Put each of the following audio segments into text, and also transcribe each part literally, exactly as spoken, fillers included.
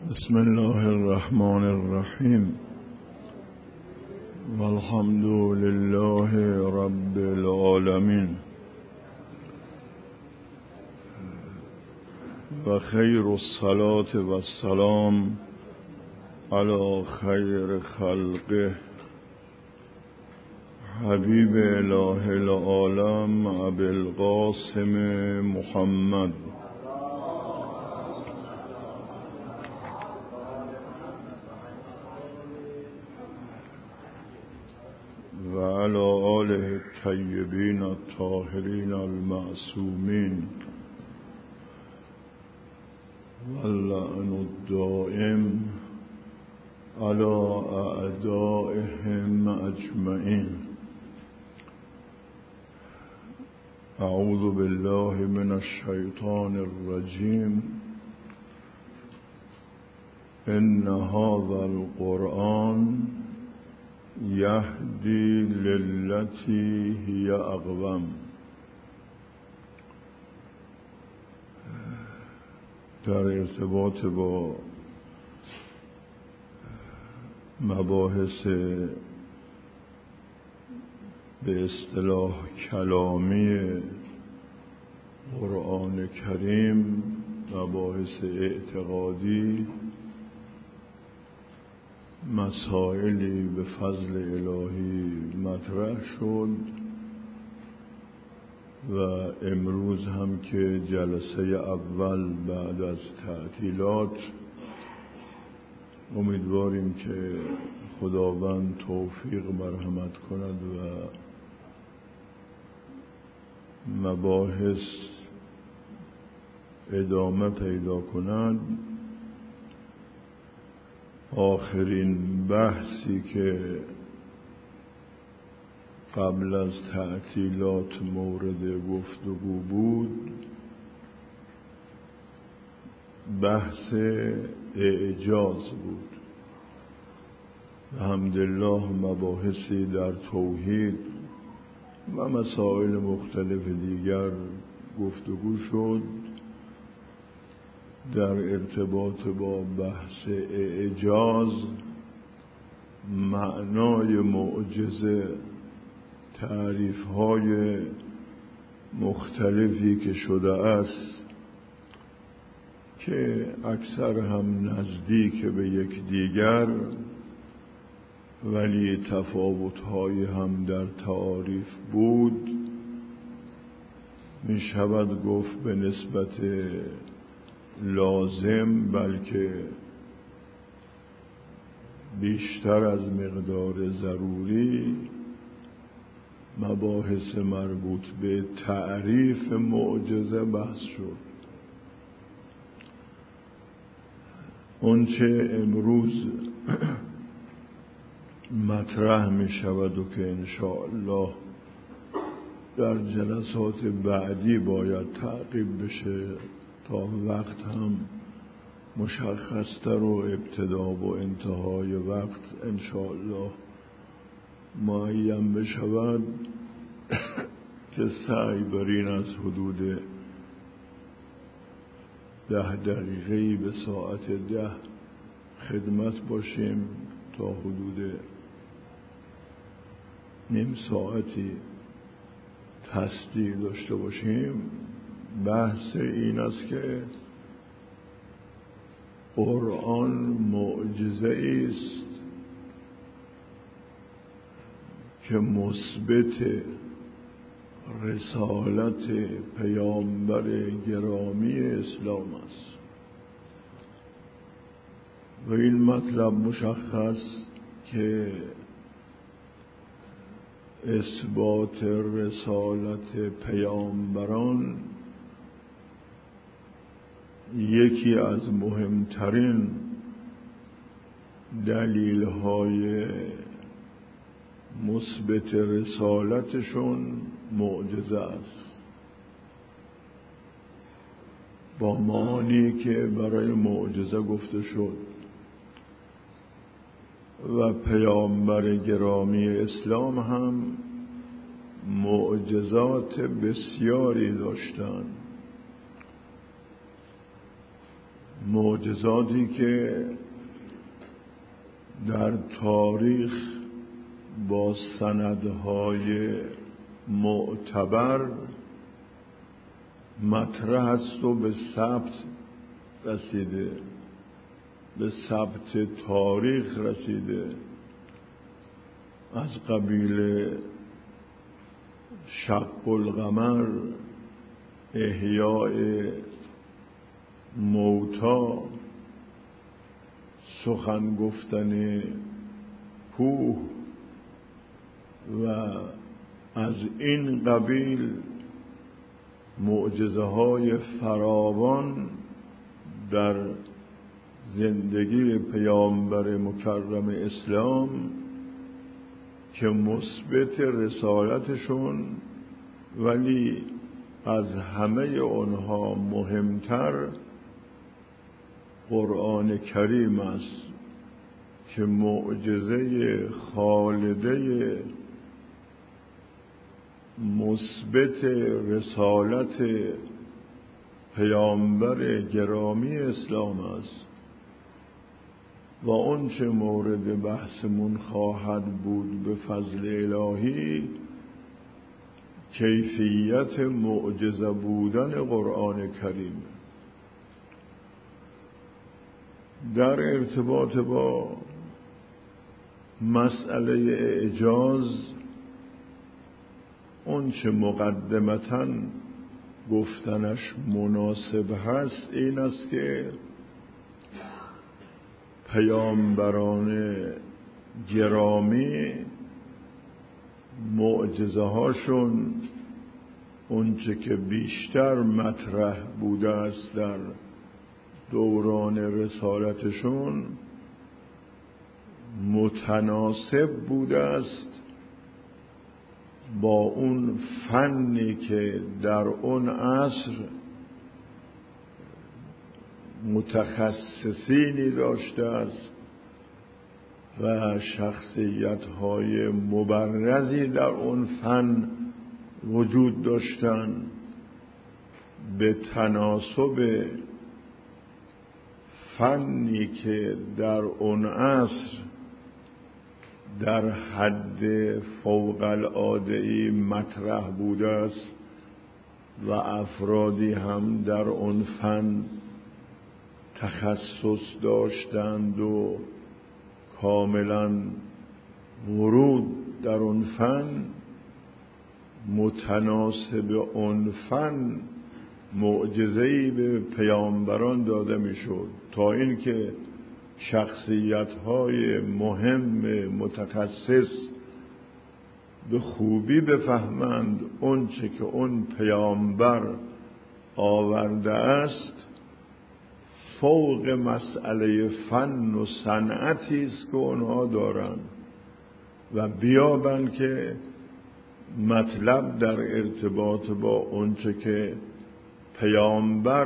بسم الله الرحمن الرحیم والحمد لله رب العالمین و خیر الصلاة و السلام علی خیر خلقه حبیب اله العالم ابی القاسم محمد و علی آله الطیبین الطاهرین المعصومین واللعن الدائم علی اعدائهم اجمعین. اعوذ بالله من الشیطان الرجیم. ان هذا القرآن یهدی للتی هی اقوم. در ارتباط با مباحث به اصطلاح کلامی قرآن کریم، مباحث اعتقادی، مسائلی به فضل الهی مطرح شد و امروز هم که جلسه اول بعد از تعطیلات، امیدواریم که خداوند توفیق مرحمت کند و مباحث ادامه پیدا کند. آخرین بحثی که قبل از تعطیلات مورد گفتگو بود بحث اعجاز بود. الحمدلله مباحثی در توحید و مسائل مختلف دیگر گفتگو شد. در ارتباط با بحث اعجاز، معنای معجزه، تعریف‌های مختلفی که شده است که اکثر هم نزدیک به یک دیگر ولی تفاوت‌های هم در تعاریف بود، می شود گفت به نسبت لازم بلکه بیشتر از مقدار ضروری مباحث مربوط به تعریف معجزه بحث شد. اونچه امروز مطرح می شود و که انشاءالله در جلسات بعدی باید تعقیب بشه تا وقت هم مشخصتر و ابتدا و انتهای وقت انشاءالله معین بشود که سعی بر این از حدود ده دقیقه‌ای به ساعت ده خدمت باشیم تا حدود نیم ساعتی تصدیق داشته باشیم. بحث این است که قرآن معجزه است که مثبت رسالت پیامبر گرامی اسلام است و این مطلب مشخص که اثبات رسالت پیامبران یکی از مهمترین دلیل‌های مثبت رسالتشون معجزه است، با معانی که برای معجزه گفته شد. و پیامبر گرامی اسلام هم معجزات بسیاری داشتند، معجزاتی که در تاریخ با سندهای معتبر مطرح است و به ثبت رسیده، به ثبت تاریخ رسیده، از قبیل شق القمر، احیاء موتا، سخن گفتن کوه و از این قبیل معجزه های فراوان در زندگی پیامبر مکرم اسلام که مثبت رسالتشون، ولی از همه آنها مهمتر قرآن کریم است که معجزه خالده مثبت رسالت پیامبر گرامی اسلام است. و اون چه مورد بحثمون خواهد بود به فضل الهی کیفیت معجزه بودن قرآن کریم. در ارتباط با مسئله اعجاز، اون چه مقدمتاً گفتنش مناسب هست این است که پیامبران گرامی معجزه هاشون اونچه که بیشتر مطرح بوده است در دوران رسالتشون متناسب بوده است با اون فنی که در اون عصر متخصصینی داشته است و شخصیت‌های مبرزی در اون فن وجود داشتند، به تناسب فنی که در اون عصر در حد فوق العاده‌ای مطرح بوده است و افرادی هم در اون فن تخصص داشتند و کاملا ورود در اون فن، متناسب اون فن معجزه‌ای به پیامبران داده میشد تا اینکه شخصیت‌های مهم متخصص به خوبی بفهمند اون چه که اون پیامبر آورده است فوق مسئله فن و صنعتی است که اونها دارند و بیابند که مطلب در ارتباط با اون چه که پیامبر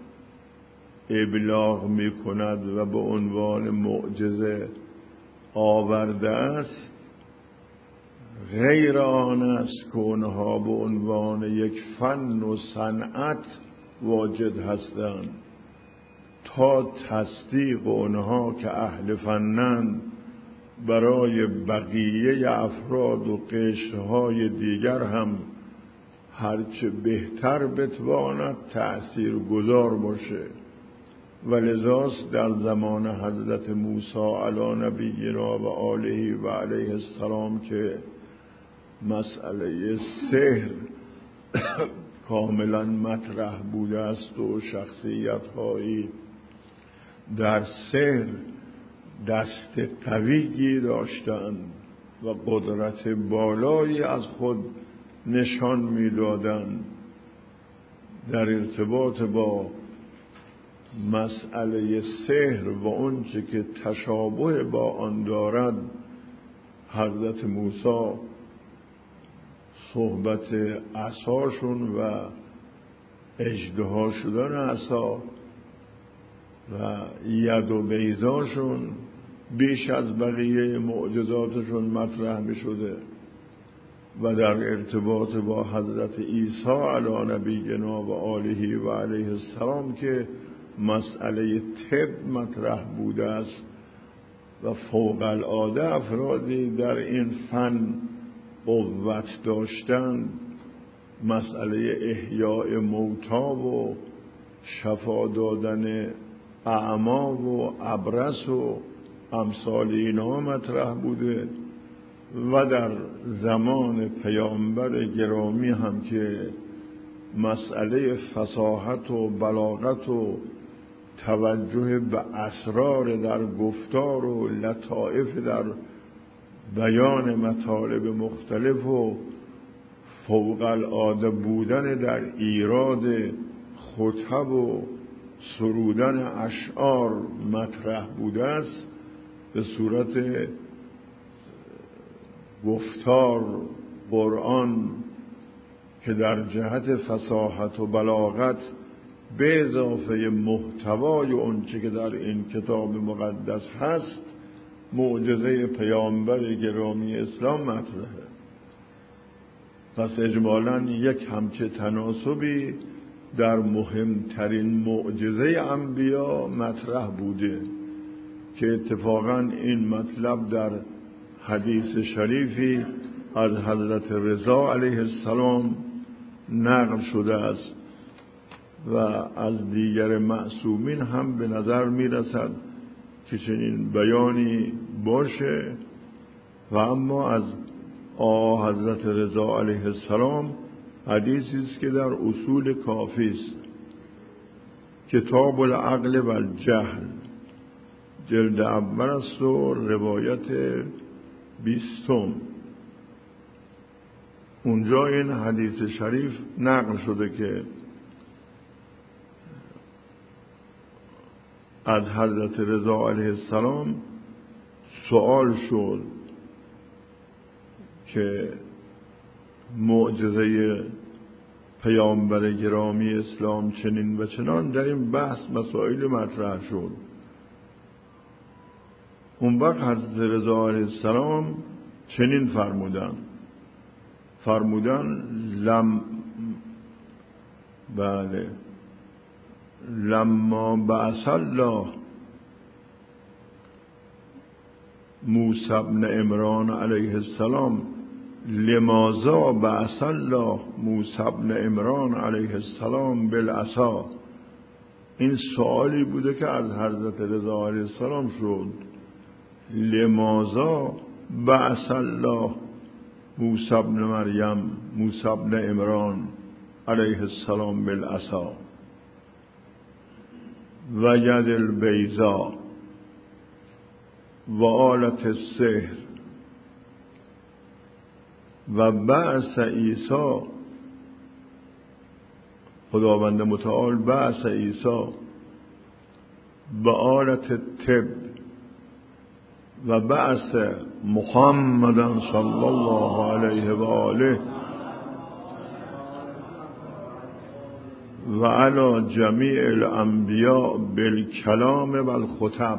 ابلاغ می کند و به عنوان معجزه آورده است غیر آن است که اونها به عنوان یک فن و صنعت واجد هستند. تا تصدیق اونها که اهل فنند برای بقیه افراد و قشرهای دیگر هم هرچه بهتر بتواند تأثیر گذار باشه. و لذاست در زمان حضرت موسی علی نبینا و آله و علیه السلام که مسئله سحر کاملا مطرح بوده است و شخصیت هایی در سحر دست قویی داشتند و قدرت بالایی از خود نشان میدادند. در ارتباط با مسئله سحر و اونچه که تشابه با آن دارد حضرت موسی صحبت عصاشون و اژدها شدن عصا و ید و بیضاشون بیش از بقیه معجزاتشون مطرح می شده و در ارتباط با حضرت عیسی علی نبینا و آله و علیه السلام که مسئله طب مطرح بوده است و فوق العاده افرادی در این فن قوت داشتند، مسئله احیاء موتا و شفا دادن اعما و ابرص و امثال اینها مطرح بوده و در زمان پیامبر گرامی هم که مسئله فصاحت و بلاغت و توجه به اسرار در گفتار و لطائف در بیان مطالب مختلف و فوق العاده بودن در ایراد خطب و سرودن اشعار مطرح بوده است، به صورت گفتار قرآن که در جهت فصاحت و بلاغت به اضافه محتوای اونچه که در این کتاب مقدس هست معجزه پیامبر گرامی اسلام مطرحه. پس اجمالاً یک همچه تناسبی در مهمترین معجزه انبیا مطرح بوده که اتفاقاً این مطلب در حدیث شریفی از حضرت رضا علیه السلام نقل شده است و از دیگر معصومین هم به نظر می رسد که چنین بیانی باشه و اما از آقا حضرت رضا علیه السلام حدیثی است که در اصول کافی است، کتاب العقل و الجهل جلد اول است و روایت بیستم. اونجا این حدیث شریف نقل شده که از حضرت رضا علیه السلام سوال شد که معجزه پیامبر گرامی اسلام چنین و چنان. در این بحث مسائل مطرح شد. اون وقت حضرت رضا علیه السلام چنین فرمودن فرمودن لم بله لما بعث الله موسی ابن عمران علیه السلام لماذا بعث الله موسی ابن عمران علیه السلام بالعصا. این سوالی بوده که از حضرت رضا علیه السلام شد. لماذا بعث الله موسی ابن مریم موسی ابن عمران علیه السلام بالعصا و ید البیضاء و آلت السحر و بعث عیسی، خداوند متعال بعث عیسی به آلت الطب و بعث محمد صلی الله علیه و آله و علی جمیع الانبیاء بالکلام و الخطب.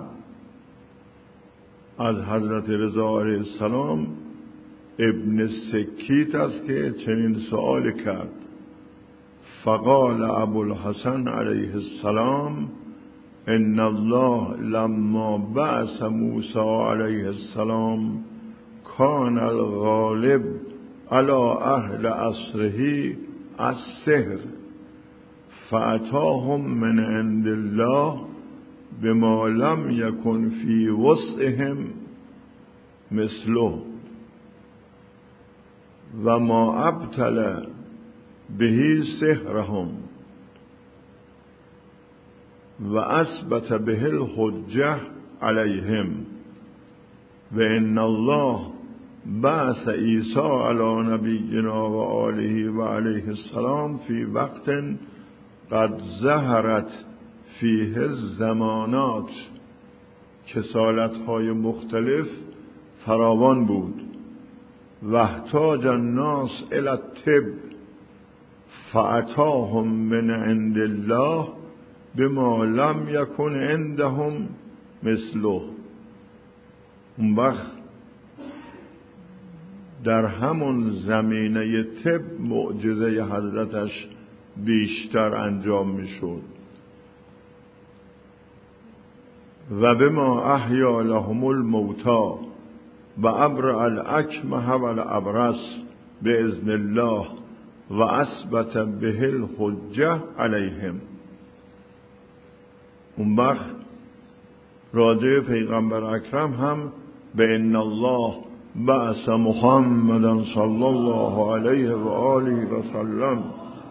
از حضرت رضا علیه السلام ابن سکیت است که چنین سؤال کرد. فقال ابوالحسن علیه السلام ان الله لما بعث موسی علیه السلام کان الغالب علی اهل عصره السحر فاتاهم من عند الله بما لم یکن فی وسعهم مثله و ما ابطل به سحرهم و اثبت به الحجه علیهم و ان الله بعث عیسی علی نبینا و آله و علیه السلام فی وقت قد ظهرت فیه الزمانات. کسالت های مختلف فراوان بود. و احتاج الناس الی الطب فاتاهم من عند الله بما لم یکن عندهم مثله. اون وقت در همون زمینه طب معجزه حضرتش بیشتر انجام می شد. و بما احیا لهم الموتا و ابرأ الاکمه و الابرص باذن الله و اثبت به الحجه علیهم. اون وقت راجع پیغمبر اکرم هم به ان الله بعث محمدا صلی الله علیه و آله و سلم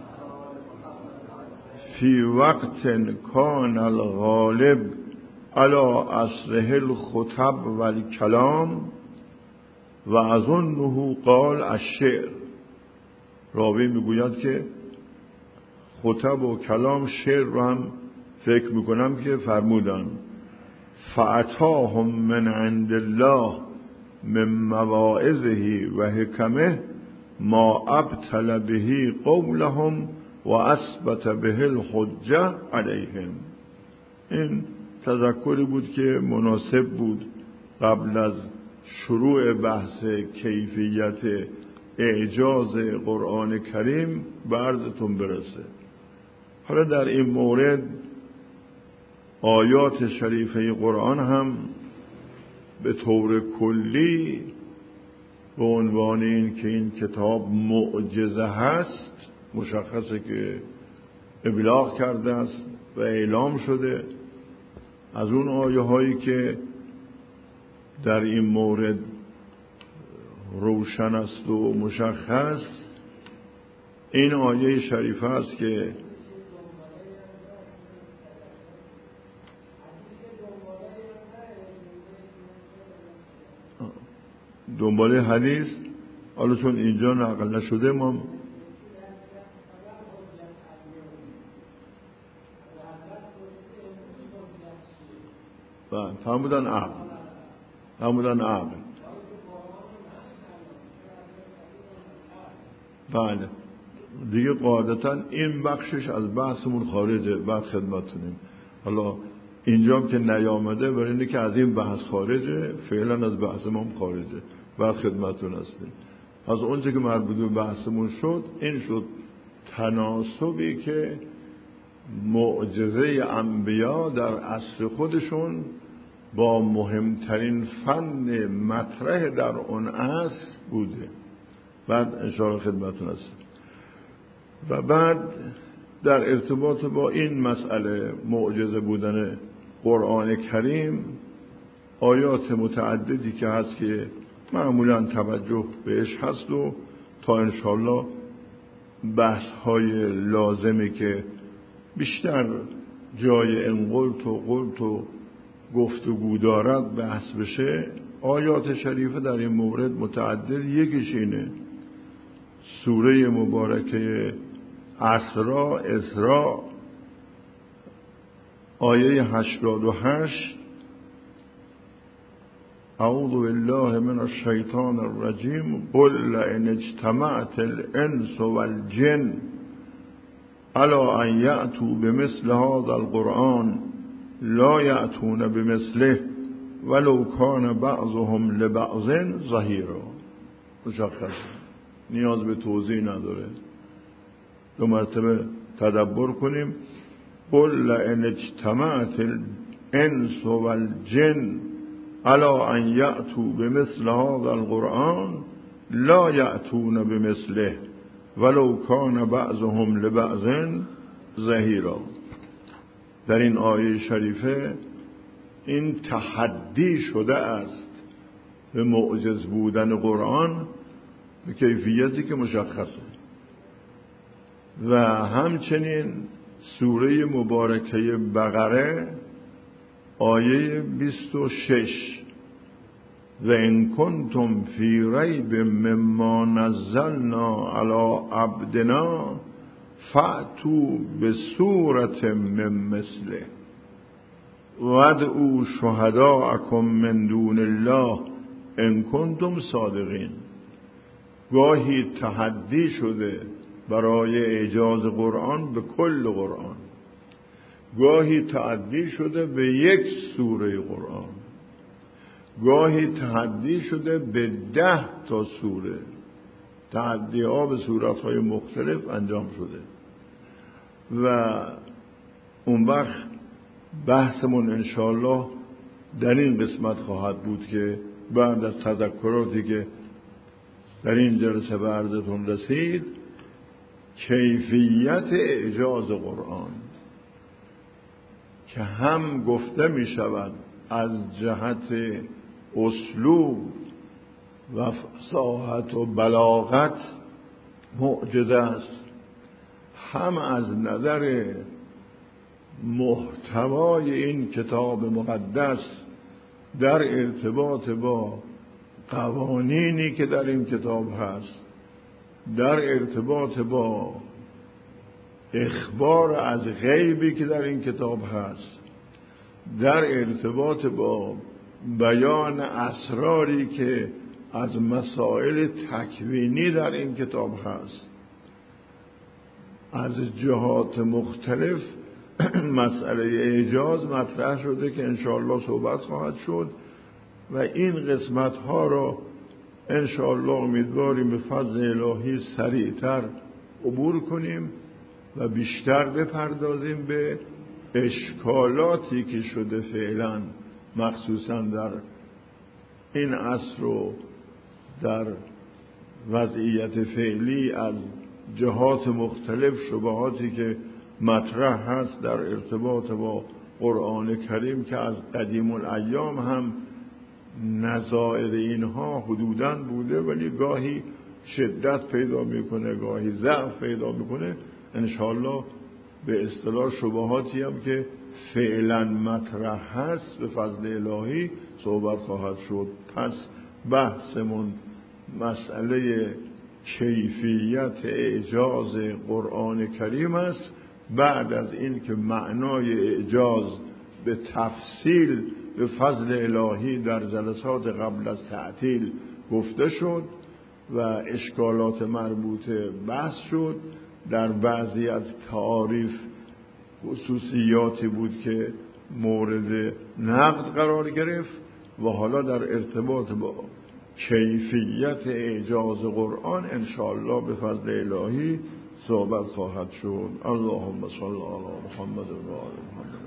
فی وقت کان الغالب علی اصره الخطب و الکلام و اظنه قال الشعر. راوی میگوید که خطب و کلام شعر رو هم فکر میکنم که فرمودن فاتاهم من عند الله من مواعظه و حکمه ما ابطل به قولهم و اثبت به الحجه علیهم. این تذکری بود که مناسب بود قبل از شروع بحث کیفیت اعجاز قرآن کریم به عرضتون برسه. حالا در این مورد آیات شریفه قرآن هم به طور کلی به عنوان این که این کتاب معجزه هست مشخصه که ابلاغ کرده است و اعلام شده. از اون آیه هایی که در این مورد روشن است و مشخص این آیه شریفه است که دنباله حدیث، حالا چون اینجا نقل نشده ما فرمودن عقل فرمودن عقل بله دیگه قاعدتا این بخشش از بحثمون خارجه، بعد خدمتتونیم. حالا اینجا که نیامده برای اینه که از این بحث خارجه، فعلا از بحث ما هم خارجه، بعد خدمتتون هستیم. از اونچه که مربوط به بحثمون شد این شد تناسبی که معجزه انبیا در عصر خودشون با مهمترین فن مطرح در اون عصر بوده. بعد انشاءالله خدمتتون هستیم. و بعد در ارتباط با این مسئله معجزه بودن قرآن کریم آیات متعددی که هست که معمولا توجه بهش هست و تا انشاءالله بحث های لازمی که بیشتر جای انقلت و قلت و گفتگو دارد بحث بشه. آیات شریفه در این مورد متعدد، یکیش اینه سوره مبارکه اسراء اسراء آیه هشتاد و هشت اعوذ بالله من الشیطان الرجیم قل لئن اجتمعت الانس والجن على ان یأتوا بمثل هذا القرآن لا یأتون بمثله ولو کان بعضهم لبعض ظهیرا. مشخص نیاز به توضیح نداره، دو مرتبه تدبر کنیم. قل لئن اجتمعت الانس والجن على ان یأتوا بمثل هذا القرآن لا یأتون بمثله ولو کان بعضهم لبعض ظهیرا. در این آیه شریفه این تحدی شده است به معجز بودن قرآن به کیفیتی که مشخصه. و همچنین سوره مبارکه بقره آیه بیست و شش و ان کنتم فی ریب مما نزلنا علی عبدنا فأتوا بسورة من مثله وادعوا شهداءکم من دون الله ان کنتم صادقین. گاهی تحدی شده برای اعجاز قرآن به کل قرآن، گاهی تحدی شده به یک سوره قرآن، گاهی تحدی شده به ده تا سوره. تحدی ها به صورت های مختلف انجام شده. و اون وقت بحثمون انشاءالله در این قسمت خواهد بود که بعد از تذکراتی که در این جلسه به عرضتون رسید، کیفیت اعجاز قرآن که هم گفته می شود از جهت اسلوب و فصاحت و بلاغت معجزه است، هم از نظر محتوای این کتاب مقدس در ارتباط با قوانینی که در این کتاب هست، در ارتباط با اخبار از غیبی که در این کتاب هست، در ارتباط با بیان اسراری که از مسائل تکوینی در این کتاب هست، از جهات مختلف مسئله اعجاز مطرح شده که انشاءالله صحبت خواهد شد و این قسمت ها را انشاءالله امیدواریم به فضل الهی سریعتر عبور کنیم و بیشتر بپردازیم به اشکالاتی که شده فعلا، مخصوصا در این عصر و در وضعیت فعلی از جهات مختلف شبهاتی که مطرح هست در ارتباط با قرآن کریم که از قدیم الایام هم نظائر اینها حدوداً بوده ولی گاهی شدت پیدا میکنه، گاهی ضعف پیدا میکنه. انشاءالله به اصطلاح شبهاتی هم که فعلا مطرح هست به فضل الهی صحبت خواهد شد. پس بحثمون مسئله کیفیت اعجاز قرآن کریم است. بعد از این که معنای اعجاز به تفصیل به فضل الهی در جلسات قبل از تعطیل گفته شد و اشکالات مربوطه بحث شد، در بعضی از تعاریف خصوصیاتی بود که مورد نقد قرار گرفت و حالا در ارتباط با کیفیت اعجاز قرآن انشاءالله به فضل الهی صحبت خواهد شد. اللهم صل علی محمد و آل محمد.